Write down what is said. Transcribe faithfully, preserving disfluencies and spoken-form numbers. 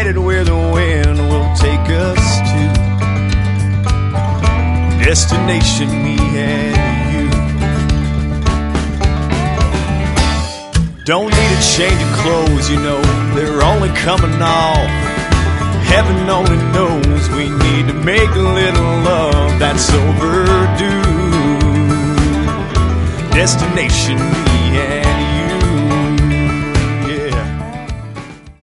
headed where the wind will take us to. Destination, me and you. Don't need a change of clothes, you know, they're only coming off. Heaven only knows we need to make a little love that's overdue. Destination,